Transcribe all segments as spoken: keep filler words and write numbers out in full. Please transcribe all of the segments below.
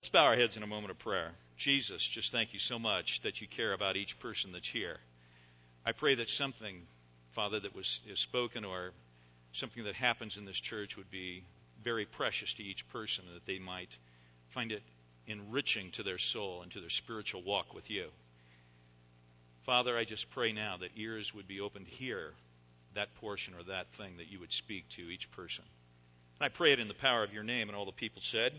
Let's bow our heads in a moment of prayer. Jesus, just thank you so much that you care about each person that's here. I pray that something, Father, that was is spoken or something that happens in this church would be very precious to each person, and that they might find it enriching to their soul and to their spiritual walk with you. Father, I just pray now that ears would be open to hear that portion or that thing that you would speak to each person. And I pray it in the power of your name, and all the people said,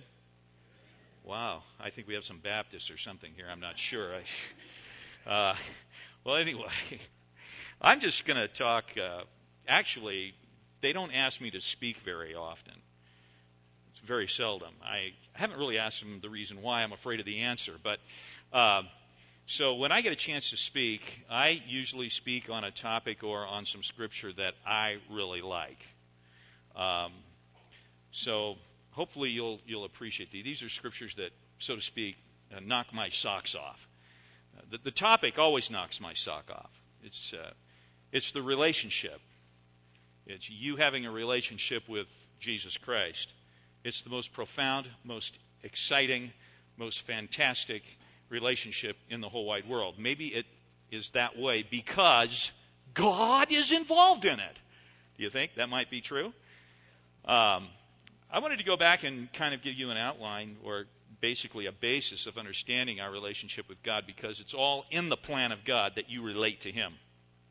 wow, I think we have some Baptists or something here. I'm not sure. I, uh, well, anyway, I'm just going to talk. Uh, actually, they don't ask me to speak very often. It's very seldom. I haven't really asked them the reason why. I'm afraid of the answer. But uh, so when I get a chance to speak, I usually speak on a topic or on some scripture that I really like. Um, so hopefully you'll you'll appreciate these. These are scriptures that, so to speak, uh, knock my socks off. Uh, the, the topic always knocks my sock off. It's uh, it's the relationship. It's you having a relationship with Jesus Christ. It's the most profound, most exciting, most fantastic relationship in the whole wide world. Maybe it is that way because God is involved in it. Do you think that might be true? Um, I wanted to go back and kind of give you an outline, or basically a basis of understanding our relationship with God, because it's all in the plan of God that you relate to Him.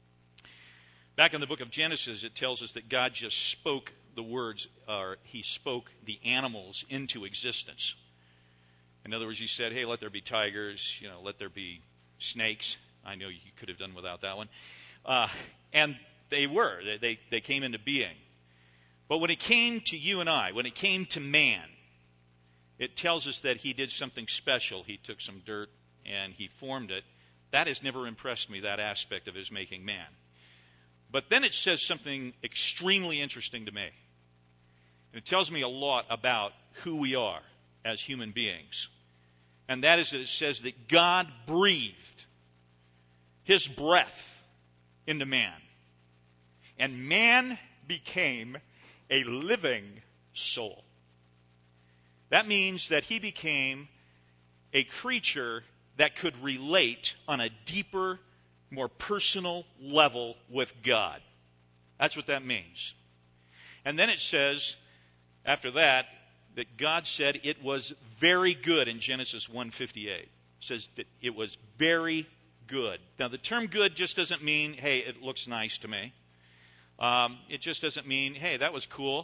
Back in the book of Genesis, it tells us that God just spoke the words, or He spoke the animals into existence. In other words, He said, hey, let there be tigers, you know, let there be snakes. I know you could have done without that one. Uh, and they were. They, they, they came into being. But when it came to you and I, when it came to man, it tells us that He did something special. He took some dirt and He formed it. That has never impressed me, that aspect of His making man. But then it says something extremely interesting to me. It tells me a lot about who we are as human beings. And that is that it says that God breathed His breath into man. And man became a living soul. That means that he became a creature that could relate on a deeper, more personal level with God. That's what that means. And then it says, after that, that God said it was very good in Genesis one fifty-eight. It says that it was very good. Now, the term good just doesn't mean, hey, it looks nice to me. Um, it just doesn't mean, hey, that was cool.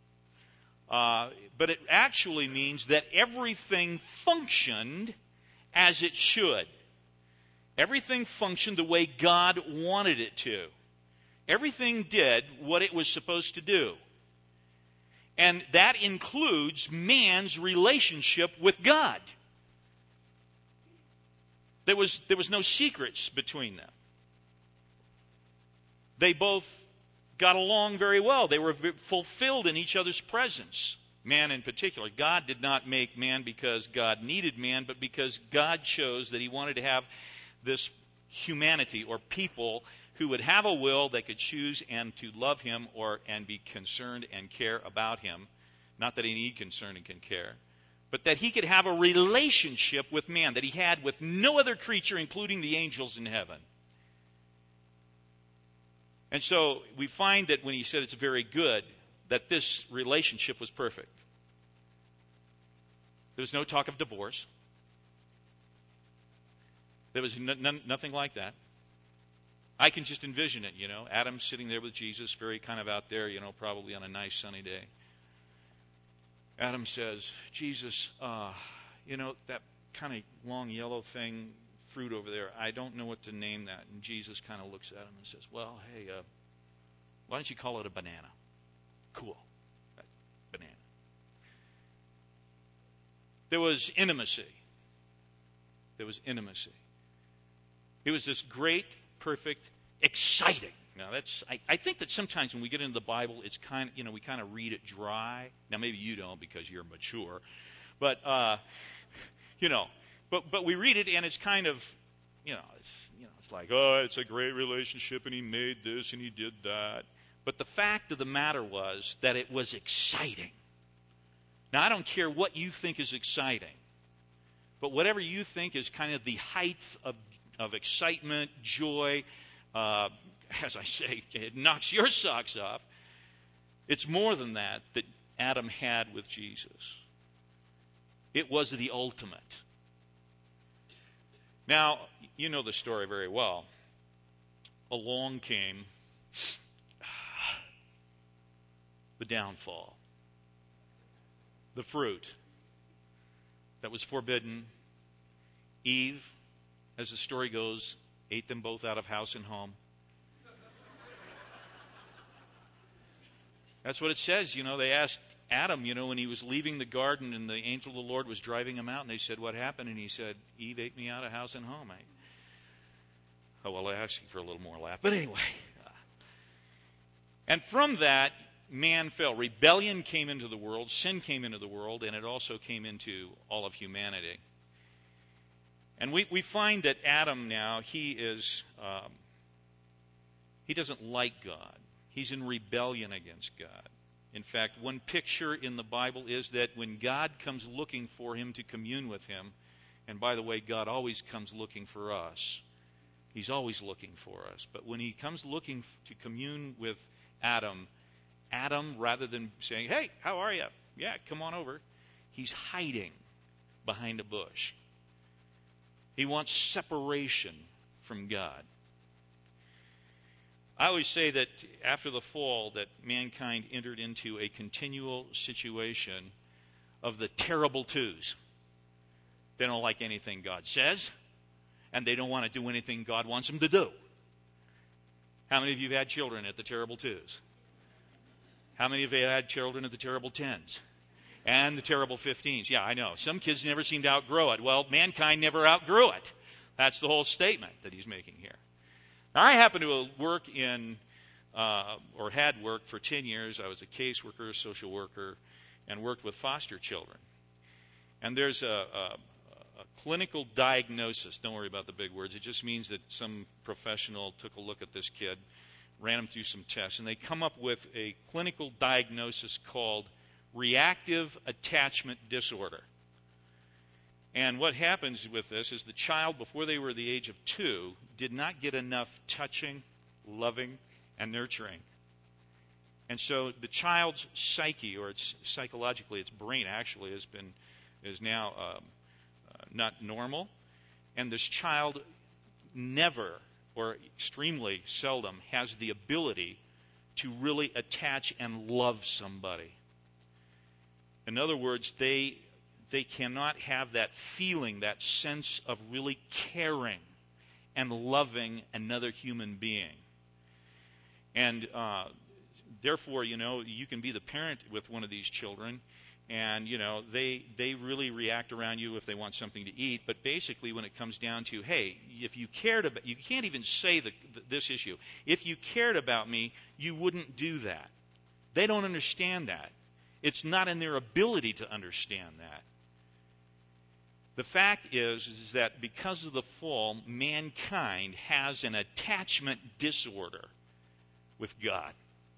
Uh, but it actually means that everything functioned as it should. Everything functioned the way God wanted it to. Everything did what it was supposed to do. And that includes man's relationship with God. There was, there was no secrets between them. They both got along very well. They were fulfilled in each other's presence. Man in particular. God did not make man because God needed man, but because God chose that He wanted to have this humanity or people who would have a will that could choose and to love Him or and be concerned and care about Him. Not that He need concern and can care, but that He could have a relationship with man that He had with no other creature, including the angels in heaven. And so we find that when He said it's very good, that this relationship was perfect. There was no talk of divorce. There was n- n- nothing like that. I can just envision it, you know. Adam sitting there with Jesus, very kind of out there, you know, probably on a nice sunny day. Adam says, Jesus, uh, you know, that kind of long yellow thing, fruit over there, I don't know what to name that. And Jesus kind of looks at him and says, well, hey, uh, why don't you call it a banana? Cool. Banana. There was intimacy. There was intimacy. It was this great, perfect, exciting. Now that's I, I think that sometimes when we get into the Bible, it's kind of, you know, we kind of read it dry. Now maybe you don't because you're mature. But uh, you know, but but we read it and it's kind of, you know, it's you know, it's like, oh, it's a great relationship and He made this and He did that. But the fact of the matter was that it was exciting. Now, I don't care what you think is exciting. But whatever you think is kind of the height of, of excitement, joy, uh, as I say, it knocks your socks off. It's more than that that Adam had with Jesus. It was the ultimate. Now, you know the story very well. Along came the downfall. The fruit that was forbidden. Eve, as the story goes, ate them both out of house and home. That's what it says. You know, they asked Adam, you know, when he was leaving the garden and the angel of the Lord was driving him out, and they said, what happened? And he said, Eve ate me out of house and home. I, oh, well, I asked you for a little more laugh. But anyway. And from that, man fell. Rebellion came into the world. Sin came into the world. And it also came into all of humanity. And we, we find that Adam now, he is, um, he doesn't like God. He's in rebellion against God. In fact, one picture in the Bible is that when God comes looking for him to commune with him, and by the way, God always comes looking for us. He's always looking for us. But when he comes looking to commune with Adam, Adam, rather than saying, hey, how are you? Yeah, come on over. He's hiding behind a bush. He wants separation from God. I always say that after the fall that mankind entered into a continual situation of the terrible twos. They don't like anything God says, and they don't want to do anything God wants them to do. How many of you have had children at the terrible twos? How many of you have had children at the terrible tens? And the terrible fifteens? Yeah, I know. Some kids never seem to outgrow it. Well, mankind never outgrew it. That's the whole statement that he's making here. Now, I happen to work in, uh, or had worked for ten years. I was a caseworker, a social worker, and worked with foster children. And there's a, a, a clinical diagnosis. Don't worry about the big words. It just means that some professional took a look at this kid, ran him through some tests, and they come up with a clinical diagnosis called reactive attachment disorder. And what happens with this is the child, before they were the age of two, did not get enough touching, loving, and nurturing. And so the child's psyche, or its psychologically, its brain actually has been, is now uh, uh, not normal. And this child never, or extremely seldom, has the ability to really attach and love somebody. In other words, they they cannot have that feeling, that sense of really caring and loving another human being. And uh, therefore, you know, you can be the parent with one of these children, and, you know, they they really react around you if they want something to eat. But basically, when it comes down to, hey, if you cared about, you can't even say the, this issue. If you cared about me, you wouldn't do that. They don't understand that. It's not in their ability to understand that. The fact is, is that because of the fall, mankind has an attachment disorder with God.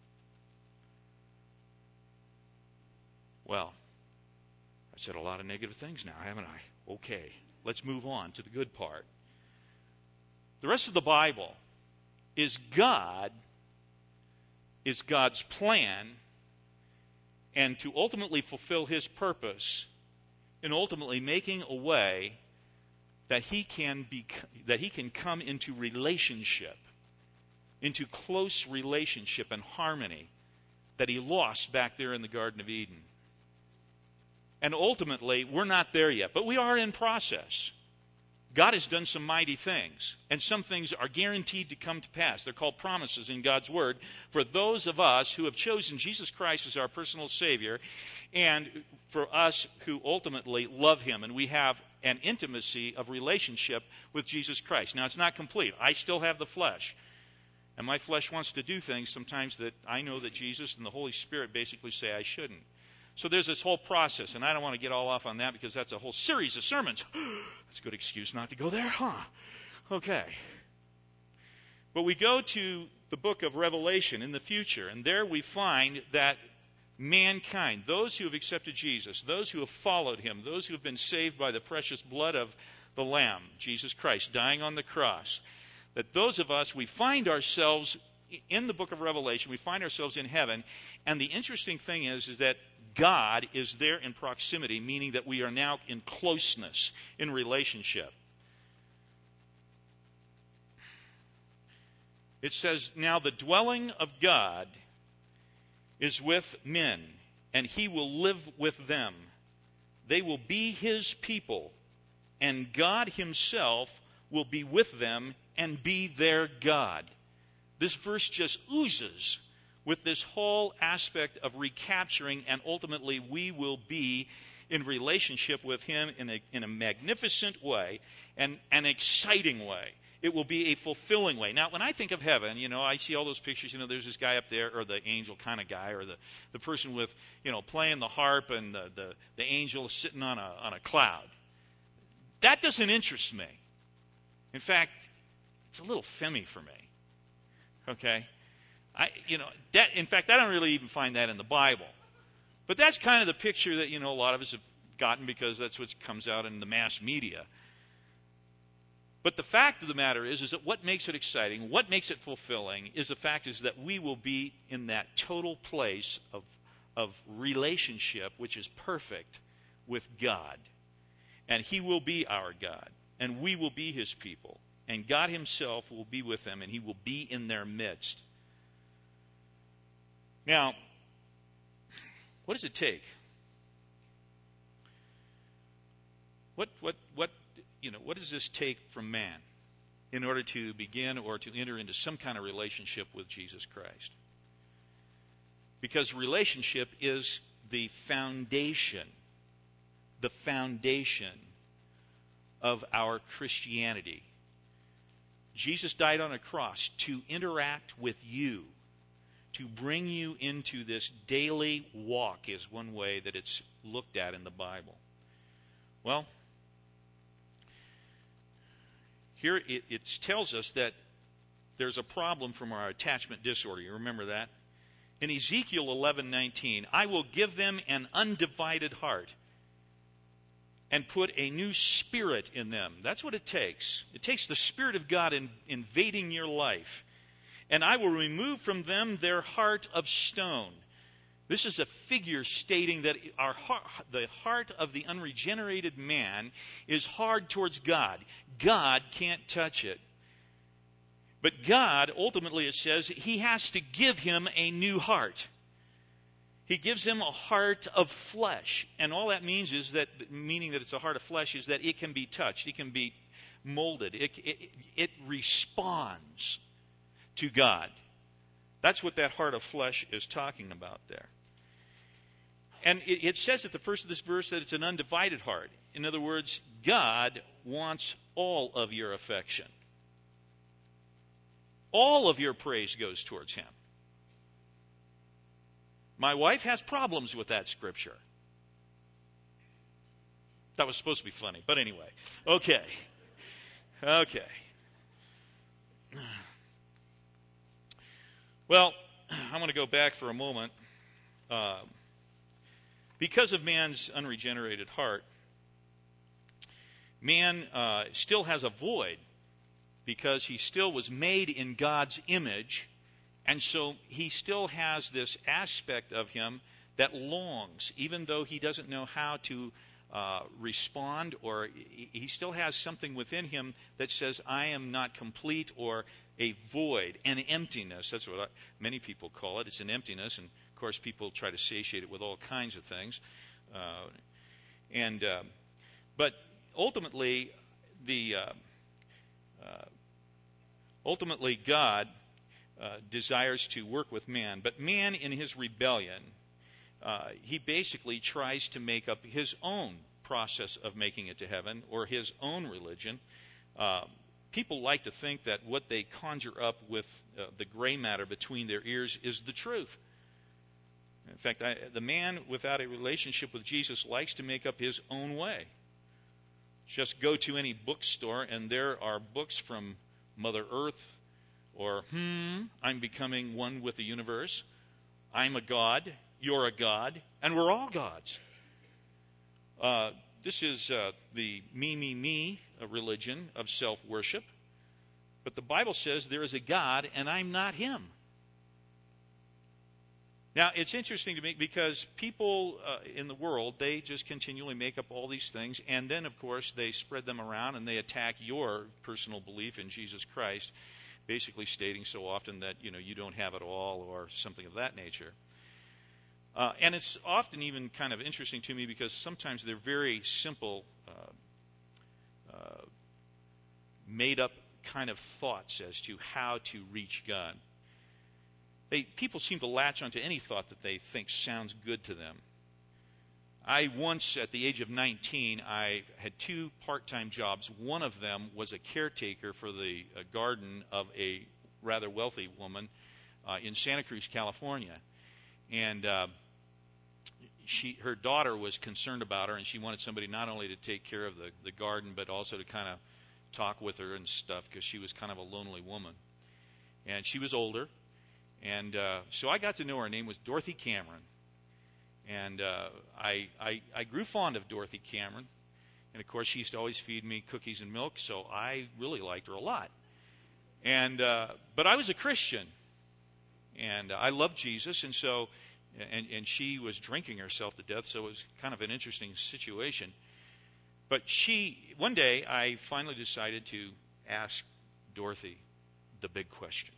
Well, I said a lot of negative things now, haven't I? Okay, let's move on to the good part. The rest of the Bible is God, is God's plan, and to ultimately fulfill his purpose, and ultimately making a way that he can be, that he can come into relationship, into close relationship and harmony that he lost back there in the Garden of Eden. And ultimately, we're not there yet, but we are in process. God has done some mighty things, and some things are guaranteed to come to pass. They're called promises in God's Word for those of us who have chosen Jesus Christ as our personal Savior, and for us who ultimately love him, and we have an intimacy of relationship with Jesus Christ. Now, it's not complete. I still have the flesh, and my flesh wants to do things sometimes that I know that Jesus and the Holy Spirit basically say I shouldn't. So there's this whole process, and I don't want to get all off on that because that's a whole series of sermons. That's a good excuse not to go there, huh? Okay. But we go to the book of Revelation in the future, and there we find that mankind, those who have accepted Jesus, those who have followed him, those who have been saved by the precious blood of the Lamb, Jesus Christ, dying on the cross, that those of us, we find ourselves in the book of Revelation, we find ourselves in heaven, and the interesting thing is, is that God is there in proximity, meaning that we are now in closeness, in relationship. It says, now the dwelling of God is with men, and he will live with them. They will be his people, and God himself will be with them and be their God. This verse just oozes with this whole aspect of recapturing, and ultimately we will be in relationship with him in a, in a magnificent way and an exciting way. It will be a fulfilling way. Now, when I think of heaven, you know, I see all those pictures, you know, there's this guy up there, or the angel kind of guy, or the, the person with, you know, playing the harp, and the, the, the angel is sitting on a, on a cloud. That doesn't interest me. In fact, it's a little femmy for me. Okay? I, you know, that, in fact, I don't really even find that in the Bible. But that's kind of the picture that, you know, a lot of us have gotten because that's what comes out in the mass media. But the fact of the matter is, is that what makes it exciting, what makes it fulfilling, is the fact is that we will be in that total place of, of relationship, which is perfect, with God. And he will be our God, and we will be his people. And God himself will be with them, and he will be in their midst. Now, what does it take? What, what, what, you know, what does this take from man in order to begin or to enter into some kind of relationship with Jesus Christ? Because relationship is the foundation, the foundation of our Christianity. Jesus died on a cross to interact with you, to bring you into this daily walk, is one way that it's looked at in the Bible. Well, here it, it tells us that there's a problem from our attachment disorder. You remember that? In Ezekiel eleven nineteen, I will give them an undivided heart and put a new spirit in them. That's what it takes. It takes the Spirit of God in, invading your life. And I will remove from them their heart of stone. This is a figure stating that our heart, the heart of the unregenerated man is hard towards God. God can't touch it. But God, ultimately it says, he has to give him a new heart. He gives him a heart of flesh. And all that means is that, meaning that it's a heart of flesh, is that it can be touched. It can be molded. It, it, it responds to God. That's what that heart of flesh is talking about there. And it, it says at the first of this verse that it's an undivided heart. In other words, God wants all of your affection. All of your praise goes towards him. My wife has problems with that scripture. That was supposed to be funny, but anyway. Okay. Okay. Well, I'm going to go back for a moment. Uh, because of man's unregenerated heart, man uh, still has a void because he still was made in God's image. And so he still has this aspect of him that longs, even though he doesn't know how to uh, respond, or he still has something within him that says, I am not complete, or a void, an emptiness. That's what I, many people call it. It's an emptiness, and of course people try to satiate it with all kinds of things. Uh, and uh, but ultimately, the uh, uh, ultimately God Uh, desires to work with man. But man, in his rebellion, uh, he basically tries to make up his own process of making it to heaven, or his own religion. Uh, people like to think that what they conjure up with uh, the gray matter between their ears is the truth. In fact, I, the man without a relationship with Jesus likes to make up his own way. Just go to any bookstore, and there are books from Mother Earth, or, hmm, I'm becoming one with the universe. I'm a god. you're a god, and we're all gods. Uh, this is uh, the me, me, me religion of self-worship. But the Bible says there is a God, and I'm not him. Now, it's interesting to me because people uh, in the world, they just continually make up all these things, and then, of course, they spread them around and they attack your personal belief in Jesus Christ, basically stating so often that, you know, you don't have it all or something of that nature. Uh, and it's often even kind of interesting to me because sometimes they're very simple, uh, uh, made-up kind of thoughts as to how to reach God. They, people seem to latch onto any thought that they think sounds good to them. I once, at the age of nineteen, I had two part-time jobs. One of them was a caretaker for the uh, garden of a rather wealthy woman uh, in Santa Cruz, California. And uh, she, her daughter was concerned about her, and she wanted somebody not only to take care of the, the garden, but also to kind of talk with her and stuff, because she was kind of a lonely woman. And she was older. And uh, so I got to know her. Her name was Dorothy Cameron. And uh, I, I, I grew fond of Dorothy Cameron. And, of course, she used to always feed me cookies and milk, so I really liked her a lot. And uh, but I was a Christian. And uh, I loved Jesus. And so, and, and she was drinking herself to death, so it was kind of an interesting situation. But she, one day, I finally decided to ask Dorothy the big question.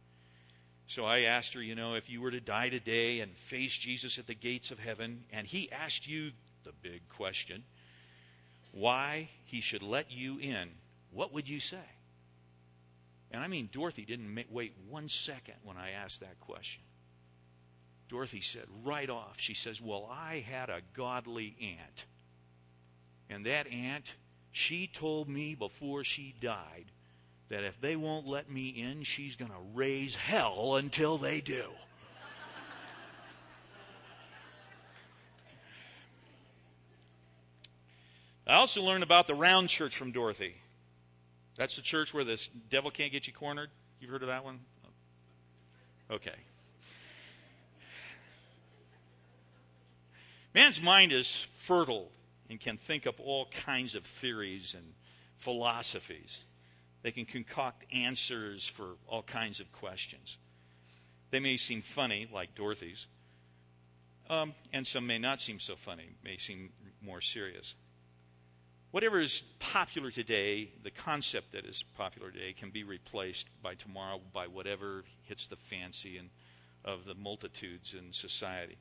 So I asked her, you know, if you were to die today and face Jesus at the gates of heaven, and he asked you the big question, why he should let you in, what would you say? And I mean, Dorothy didn't wait one second when I asked that question. Dorothy said right off, she says, well, I had a godly aunt. And that aunt, she told me before she died that if they won't let me in, she's going to raise hell until they do. I also learned about the round church from Dorothy. That's the church where the devil can't get you cornered. You've heard of that one? Okay. Man's mind is fertile and can think up all kinds of theories and philosophies. They can concoct answers for all kinds of questions. They may seem funny, like Dorothy's, um, and some may not seem so funny, may seem more serious. Whatever is popular today, the concept that is popular today, can be replaced by tomorrow by whatever hits the fancy and of the multitudes in society.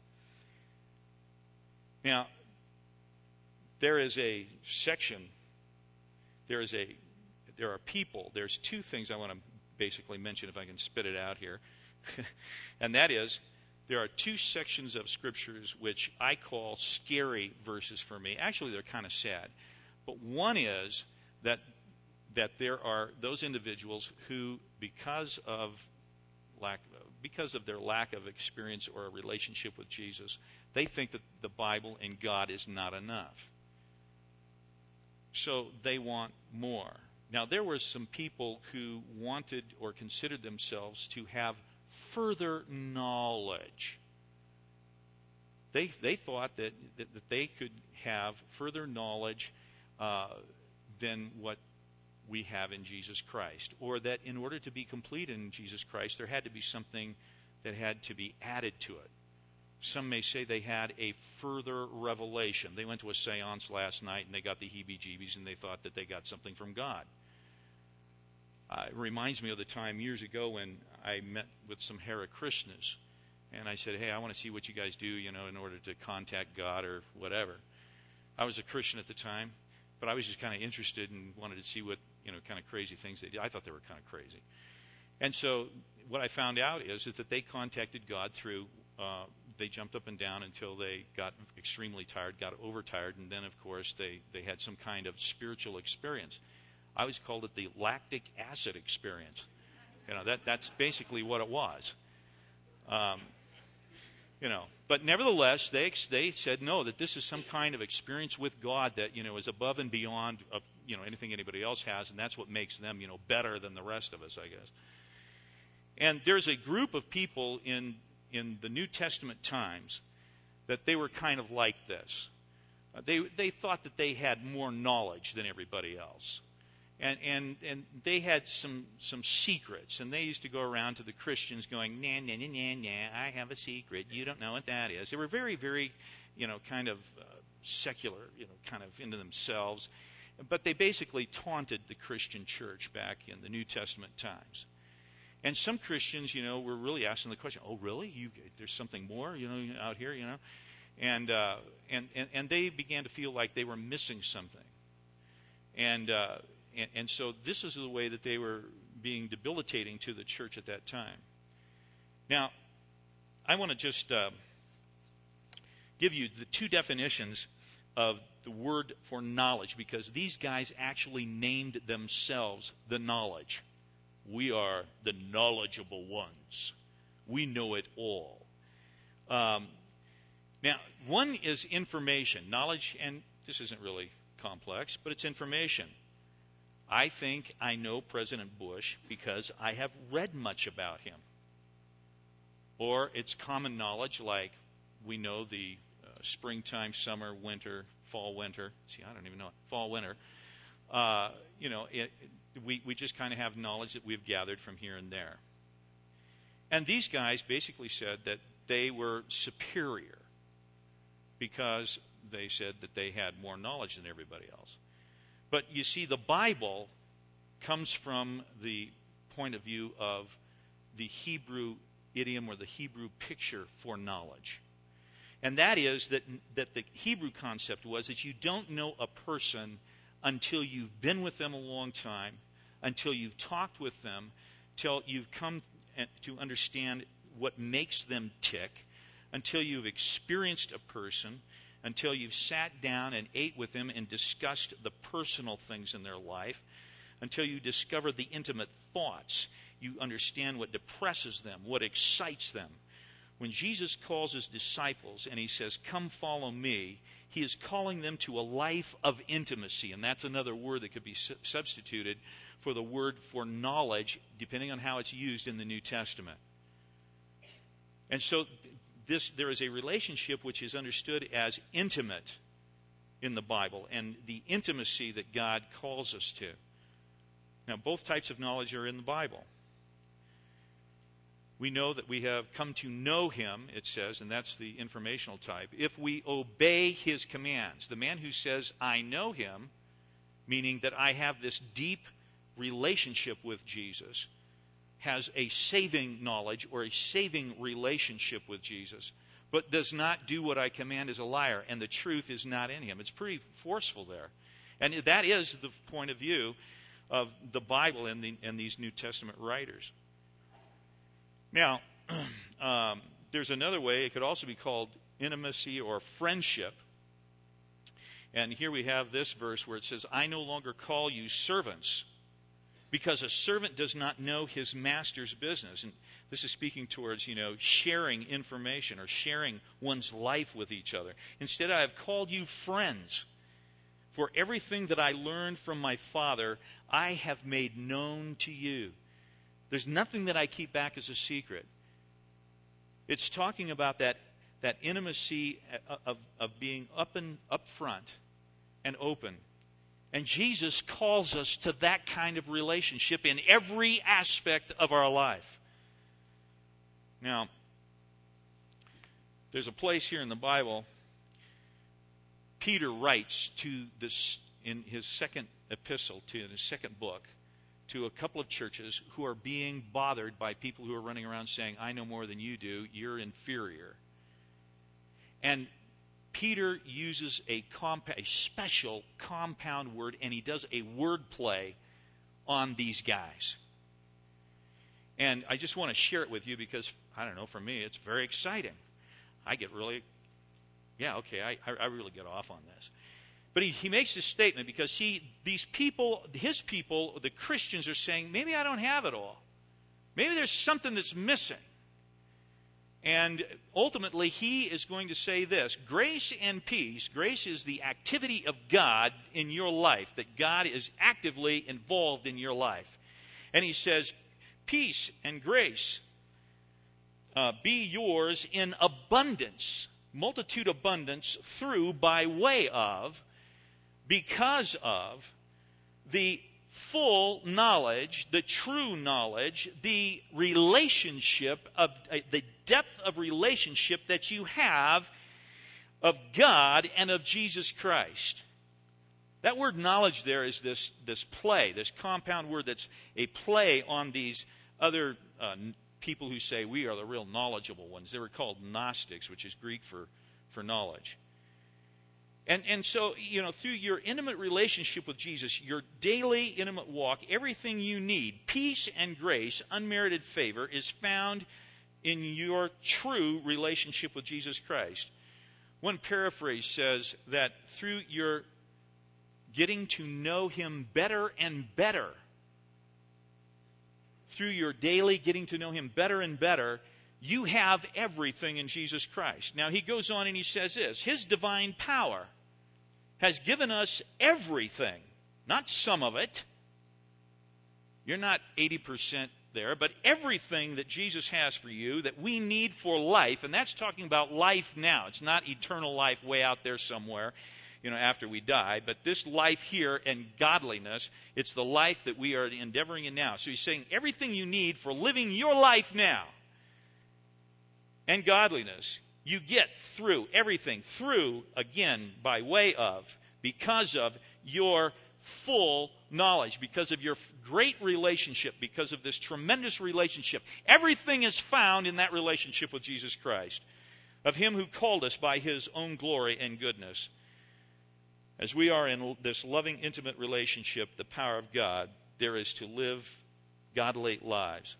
Now, there is a section, there is a There are people, there's two things I want to basically mention if I can spit it out here. And that is, there are two sections of scriptures which I call scary verses for me. Actually, they're kind of sad. But one is that that there are those individuals who, because of lack, because of their lack of experience or a relationship with Jesus, they think that the Bible and God is not enough. So they want more. Now, there were some people who wanted or considered themselves to have further knowledge. They they thought that, that, that they could have further knowledge uh, than what we have in Jesus Christ. Or that in order to be complete in Jesus Christ, there had to be something that had to be added to it. Some may say they had a further revelation. They went to a seance last night and they got the heebie-jeebies and they thought that they got something from God. Uh, it reminds me of the time years ago when I met with some Hare Krishnas. And I said, hey, I want to see what you guys do, you know, in order to contact God or whatever. I was a Christian at the time, but I was just kind of interested and wanted to see what, you know, kind of crazy things they did. I thought they were kind of crazy. And so what I found out is, is that they contacted God through, uh, they jumped up and down until they got extremely tired, got overtired, and then, of course, they, they had some kind of spiritual experience. I always called it the lactic acid experience. You know, that that's basically what it was. Um, you know, but nevertheless, they they said no, that this is some kind of experience with God that, you know, is above and beyond of, you know, anything anybody else has, and that's what makes them, you know, better than the rest of us, I guess. And there's a group of people in in the New Testament times that they were kind of like this. Uh, they they thought that they had more knowledge than everybody else. And and and they had some some secrets, and they used to go around to the Christians going, nah, nah, nah, nah, nah, I have a secret. You don't know what that is. They were very, very, you know, kind of uh, secular, you know, kind of into themselves. But they basically taunted the Christian church back in the New Testament times. And some Christians, you know, were really asking the question, oh, really? You, there's something more, you know, out here, you know? And, uh, and, and, and they began to feel like they were missing something. And, uh, and, and so this is the way that they were being debilitating to the church at that time. Now, I want to just uh, give you the two definitions of the word for knowledge, because these guys actually named themselves the knowledge. We are the knowledgeable ones. We know it all. Um, now, one is information. Knowledge, and this isn't really complex, but it's information. I think I know President Bush because I have read much about him. Or it's common knowledge, like we know the uh, springtime, summer, winter, fall, winter. See, I don't even know. Fall, winter. Uh, you know, it, it, we, we just kind of have knowledge that we've gathered from here and there. And these guys basically said that they were superior because they said that they had more knowledge than everybody else. But you see, the Bible comes from the point of view of the Hebrew idiom or the Hebrew picture for knowledge. And that is that, that the Hebrew concept was that you don't know a person until you've been with them a long time, until you've talked with them, till you've come to understand what makes them tick, until you've experienced a person, until you've sat down and ate with them and discussed the personal things in their life, until you discover the intimate thoughts. You understand what depresses them, what excites them. When Jesus calls his disciples and he says, come follow me, he is calling them to a life of intimacy. And that's another word that could be su- substituted for the word for knowledge, depending on how it's used in the New Testament. And so this, there is a relationship which is understood as intimate in the Bible, and the intimacy that God calls us to. Now, both types of knowledge are in the Bible. We know that we have come to know him, it says, and that's the informational type, if we obey his commands. The man who says, I know him, meaning that I have this deep relationship with Jesus, has a saving knowledge or a saving relationship with Jesus, but does not do what I command, is a liar, and the truth is not in him. It's pretty forceful there. And that is the point of view of the Bible and, the, and these New Testament writers. Now, um, there's another way. It could also be called intimacy or friendship. And here we have this verse where it says, I no longer call you servants, because a servant does not know his master's business. And this is speaking towards, you know, sharing information or sharing one's life with each other. Instead, I have called you friends. For everything that I learned from my Father, I have made known to you. There's nothing that I keep back as a secret. It's talking about that, that intimacy of, of being up and up front and open. And Jesus calls us to that kind of relationship in every aspect of our life. Now, there's a place here in the Bible, Peter writes to this in his second epistle, to his second book, to a couple of churches who are being bothered by people who are running around saying, I know more than you do, you're inferior. And Peter uses a, compa- a special compound word, and he does a word play on these guys. And I just want to share it with you because, I don't know, for me, it's very exciting. I get really, yeah, okay, I, I really get off on this. But he, he makes this statement because, see, these people, his people, the Christians are saying, maybe I don't have it all. Maybe there's something that's missing. And ultimately, he is going to say this, grace and peace. Grace is the activity of God in your life, that God is actively involved in your life. And he says, peace and grace uh, be yours in abundance multitude abundance through, by way of, because of the full knowledge, the true knowledge, the relationship of uh, the depth of relationship that you have of God and of Jesus Christ. That word knowledge there is this, this play, this compound word that's a play on these other uh, people who say we are the real knowledgeable ones. They were called Gnostics, which is Greek for, for knowledge. And, and so, you know, through your intimate relationship with Jesus, your daily intimate walk, everything you need, peace and grace, unmerited favor, is found in your true relationship with Jesus Christ. One paraphrase says that through your getting to know Him better and better, through your daily getting to know Him better and better, you have everything in Jesus Christ. Now, he goes on and he says this: His divine power has given us everything, not some of it. You're not eighty percent there, but everything that Jesus has for you that we need for life, and that's talking about life now. It's not eternal life way out there somewhere, you know, after we die, but this life here and godliness, it's the life that we are endeavoring in now. So he's saying everything you need for living your life now and godliness, you get through everything, through, again, by way of, because of your full knowledge, because of your great relationship, because of this tremendous relationship. Everything is found in that relationship with Jesus Christ, of Him who called us by His own glory and goodness. As we are in this loving, intimate relationship, the power of God, there is to live godly lives.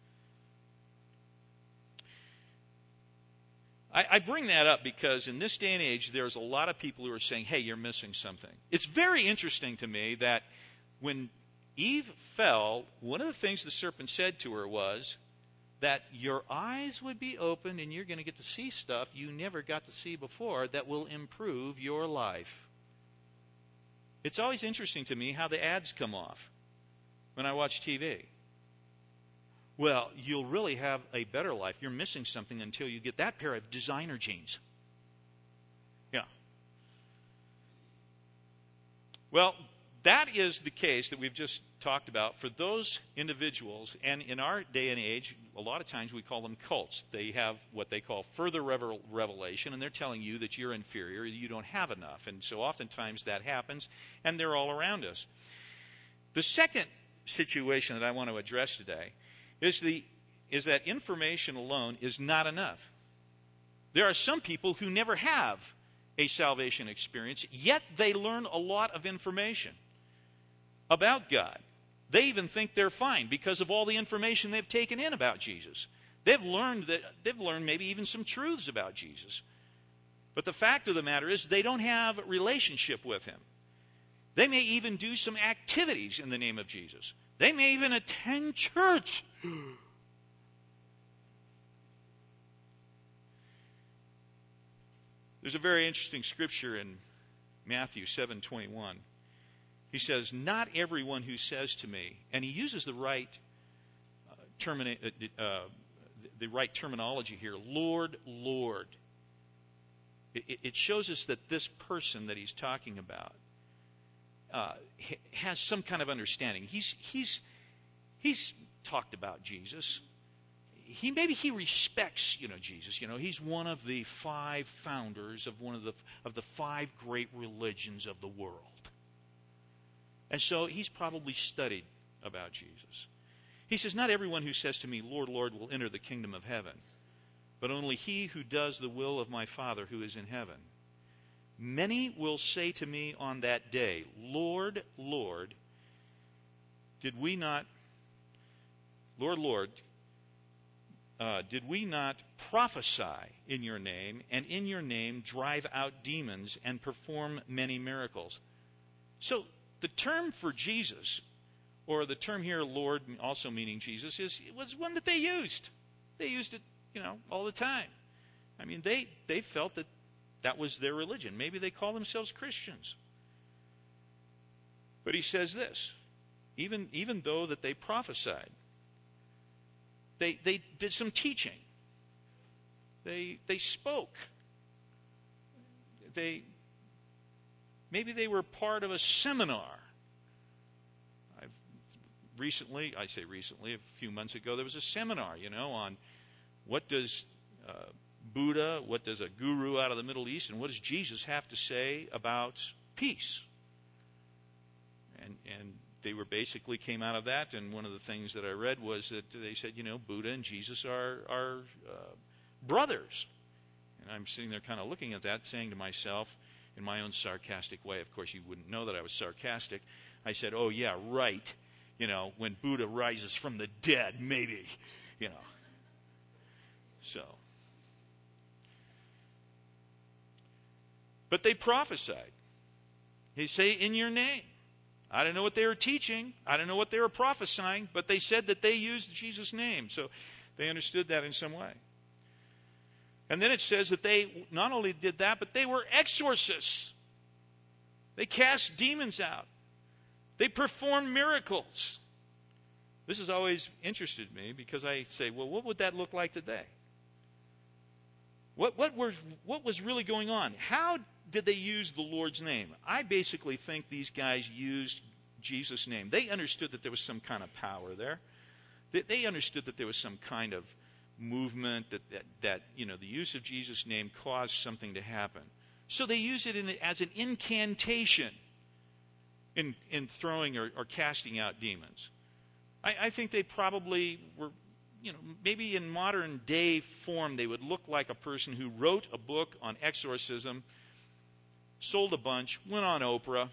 I, I bring that up because in this day and age, there's a lot of people who are saying, hey, you're missing something. It's very interesting to me that when Eve fell, one of the things the serpent said to her was that your eyes would be opened and you're going to get to see stuff you never got to see before that will improve your life. It's always interesting to me how the ads come off when I watch T V. Well, you'll really have a better life. You're missing something until you get that pair of designer jeans. Yeah. Well, that is the case that we've just talked about for those individuals. And in our day and age, a lot of times we call them cults. They have what they call further revel- revelation, and they're telling you that you're inferior, you don't have enough. And so oftentimes that happens, and they're all around us. The second situation that I want to address today is the is that information alone is not enough. There are some people who never have a salvation experience, yet they learn a lot of information about God. They even think they're fine because of all the information they've taken in about Jesus. They've learned that they've learned maybe even some truths about Jesus. But the fact of the matter is they don't have a relationship with Him. They may even do some activities in the name of Jesus. They may even attend church. There's a very interesting scripture in Matthew seven twenty-one. He says, not everyone who says to me, and he uses the right uh, termina- uh, uh, the right terminology here, Lord, Lord. It, it shows us that this person that he's talking about uh, has some kind of understanding. He's he's he's talked about Jesus. He maybe he respects, you know, Jesus. You know, he's one of the five founders of one of the of the five great religions of the world. And so he's probably studied about Jesus. He says, not everyone who says to me, Lord, Lord, will enter the kingdom of heaven, but only he who does the will of my Father who is in heaven. Many will say to me on that day, Lord, Lord, did we not, Lord, Lord, uh, did we not prophesy in your name, and in your name drive out demons and perform many miracles? So the term for Jesus, or the term here, Lord, also meaning Jesus, is it was one that they used. They used it, you know, all the time. I mean, they, they felt that that was their religion. Maybe they call themselves Christians. But he says this, even, even though that they prophesied, they, they did some teaching. They, they spoke. they maybe they were part of a seminar. I've recently, I say recently, a few months ago, there was a seminar, you know, on what does uh, Buddha, what does a guru out of the Middle East, and what does Jesus have to say about peace? And and they were basically came out of that, and one of the things that I read was that they said, you know, Buddha and Jesus are are uh, brothers. And I'm sitting there kind of looking at that, saying to myself, in my own sarcastic way, of course you wouldn't know that I was sarcastic, I said, oh yeah, right. You know, when Buddha rises from the dead, maybe, you know. So. But they prophesied. They say, in your name. I don't know what they were teaching. I don't know what they were prophesying, but they said that they used Jesus' name. So they understood that in some way. And then it says that they not only did that, but they were exorcists. They cast demons out. They performed miracles. This has always interested me because I say, well, what would that look like today? What, what, was, what was really going on? How did they use the Lord's name? I basically think these guys used Jesus' name. They understood that there was some kind of power there. They, they understood that there was some kind of movement, that, that, that you know, the use of Jesus' name caused something to happen. So they use it in, as an incantation in, in throwing or, or casting out demons. I, I think they probably were, you know, maybe in modern day form, they would look like a person who wrote a book on exorcism, sold a bunch, went on Oprah.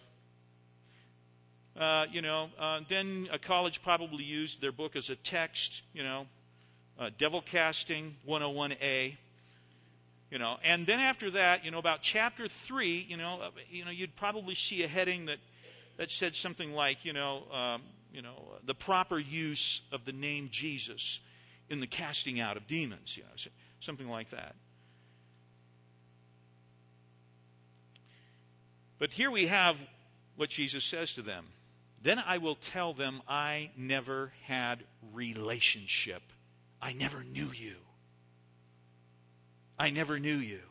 Uh, you know, uh, then a college probably used their book as a text, you know, uh, Devil Casting one oh one A. You know, and then after that, you know, about chapter three, you know, uh, you know, you'd probably see a heading that, that said something like, you know, um, you know, uh, the proper use of the name Jesus in the casting out of demons, you know, so, something like that. But here we have what Jesus says to them. Then I will tell them I never had relationship. I never knew you. I never knew you.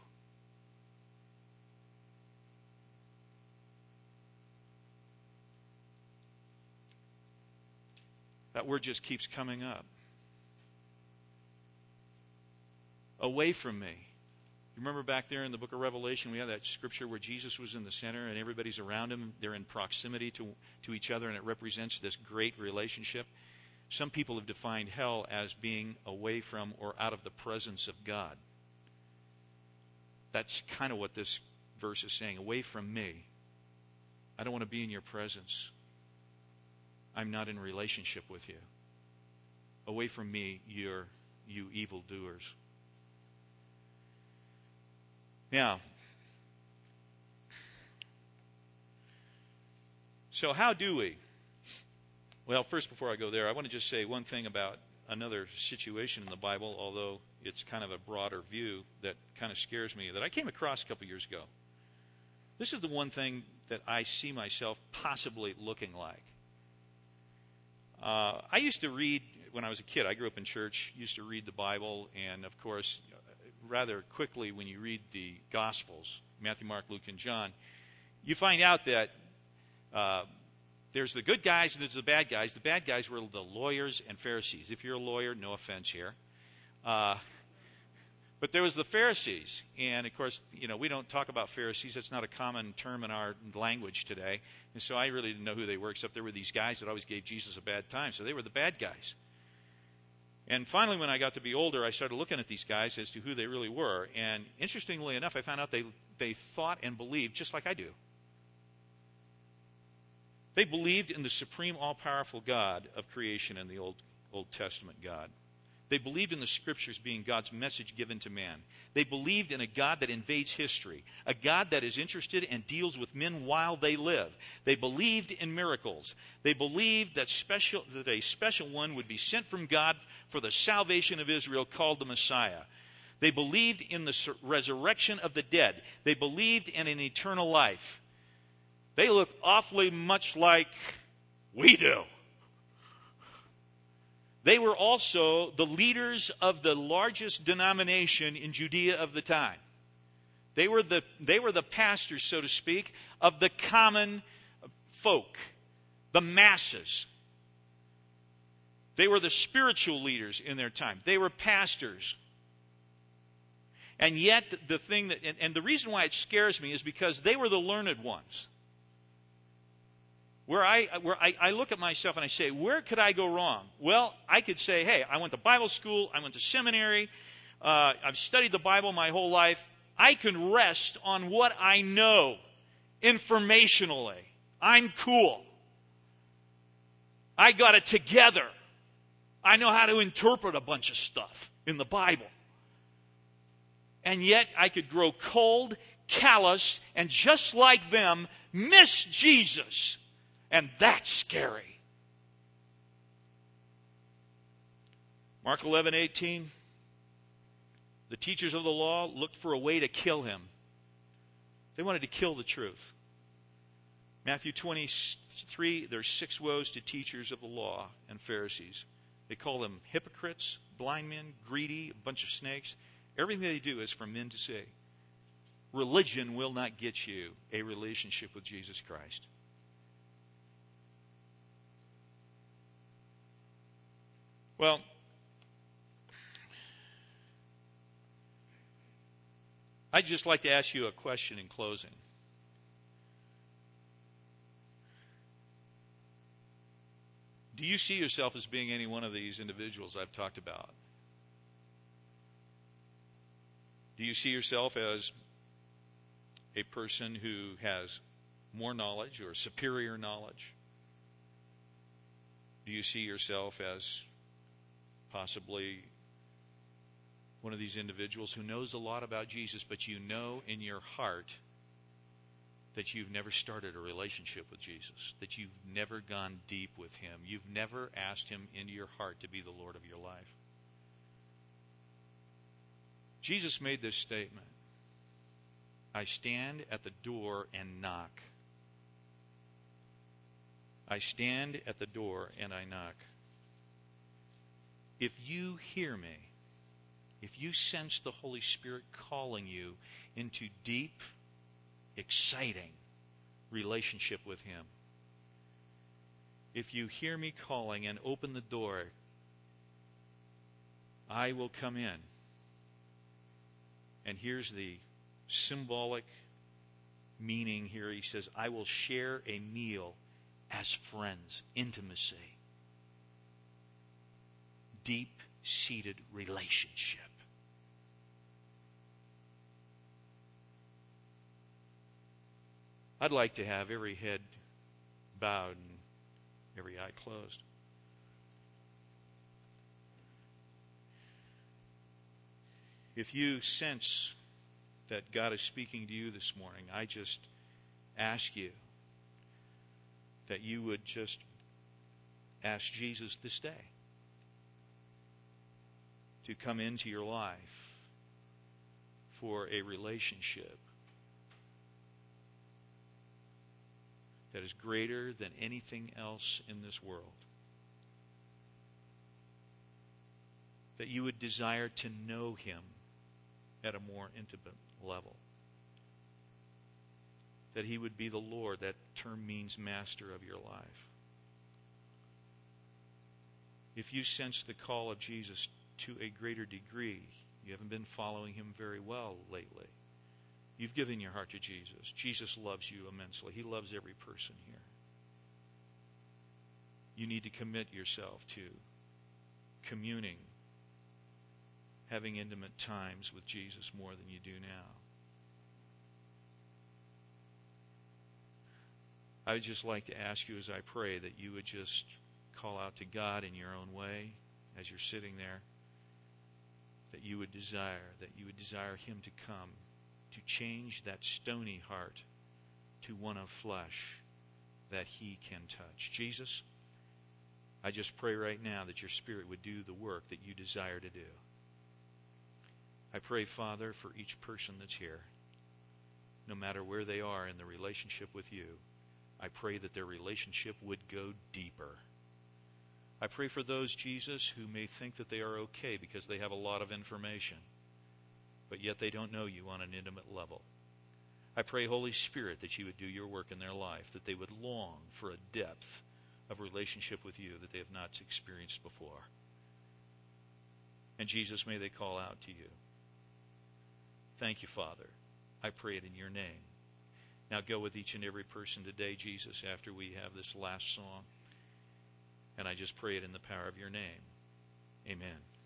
That word just keeps coming up. Away from me. You remember back there in the book of Revelation, we have that scripture where Jesus was in the center and everybody's around him. They're in proximity to, to each other, and it represents this great relationship. Some people have defined hell as being away from or out of the presence of God. That's kind of what this verse is saying. Away from me. I don't want to be in your presence. I'm not in relationship with you. Away from me, you're, you evildoers. Now, so how do we? Well, first, before I go there, I want to just say one thing about another situation in the Bible, although it's kind of a broader view that kind of scares me, that I came across a couple years ago. This is the one thing that I see myself possibly looking like. Uh, I used to read, when I was a kid, I grew up in church, used to read the Bible, and of course, rather quickly when you read the Gospels, Matthew, Mark, Luke, and John, you find out that uh, there's the good guys and there's the bad guys. The bad guys were the lawyers and Pharisees. If you're a lawyer, no offense here. Uh, but there was the Pharisees. And, of course, you know, we don't talk about Pharisees. That's not a common term in our language today. And so I really didn't know who they were, except there were these guys that always gave Jesus a bad time. So they were the bad guys. And finally, when I got to be older, I started looking at these guys as to who they really were. And interestingly enough, I found out they, they thought and believed just like I do. They believed in the supreme, all-powerful God of creation and the Old, Old Testament God. They believed in the Scriptures being God's message given to man. They believed in a God that invades history, a God that is interested and deals with men while they live. They believed in miracles. They believed that, special, that a special one would be sent from God for the salvation of Israel, called the Messiah. They believed in the resurrection of the dead. They believed in an eternal life. They look awfully much like we do. They were also the leaders of the largest denomination in Judea of the time. They were the, they were the pastors, so to speak, of the common folk, the masses. They were the spiritual leaders in their time. They were pastors. And yet, the thing that, and, and the reason why it scares me is because they were the learned ones. Where I where I, I look at myself and I say, where could I go wrong? Well, I could say, hey, I went to Bible school, I went to seminary, uh, I've studied the Bible my whole life. I can rest on what I know informationally. I'm cool. I got it together. I know how to interpret a bunch of stuff in the Bible. And yet I could grow cold, callous, and just like them, miss Jesus. And that's scary. Mark eleven eighteen. The teachers of the law looked for a way to kill him. They wanted to kill the truth. Matthew twenty-three, there's six woes to teachers of the law and Pharisees. They call them hypocrites, blind men, greedy, a bunch of snakes. Everything they do is for men to see. Religion will not get you a relationship with Jesus Christ. Well, I'd just like to ask you a question in closing. Do you see yourself as being any one of these individuals I've talked about? Do you see yourself as a person who has more knowledge or superior knowledge? Do you see yourself as possibly one of these individuals who knows a lot about Jesus, but you know in your heart that you've never started a relationship with Jesus, that you've never gone deep with him, you've never asked him into your heart to be the Lord of your life? Jesus made this statement: I stand at the door and knock. I stand at the door and I knock. If you hear me, if you sense the Holy Spirit calling you into deep, exciting relationship with him, if you hear me calling and open the door, I will come in. And here's the symbolic meaning here. He says, I will share a meal as friends, intimacy, deep-seated relationship. I'd like to have every head bowed and every eye closed. If you sense that God is speaking to you this morning, I just ask you that you would just ask Jesus this day to come into your life for a relationship that is greater than anything else in this world. That you would desire to know him at a more intimate level. That he would be the Lord. That term means master of your life. If you sense the call of Jesus to a greater degree, you haven't been following him very well lately, you've given your heart to Jesus. Jesus loves you immensely. He loves every person here. You need to commit yourself to communing, having intimate times with Jesus more than you do now. I would just like to ask you as I pray that you would just call out to God in your own way as you're sitting there, that you would desire, that you would desire him to come, to change that stony heart to one of flesh that he can touch. Jesus, I just pray right now that your Spirit would do the work that you desire to do. I pray, Father, for each person that's here, no matter where they are in the relationship with you, I pray that their relationship would go deeper. I pray for those, Jesus, who may think that they are okay because they have a lot of information. but yet they don't know you on an intimate level. I pray, Holy Spirit, that you would do your work in their life, that they would long for a depth of relationship with you that they have not experienced before. And Jesus, may they call out to you. Thank you, Father. I pray it in your name. Now go with each and every person today, Jesus, after we have this last song. And I just pray it in the power of your name. Amen.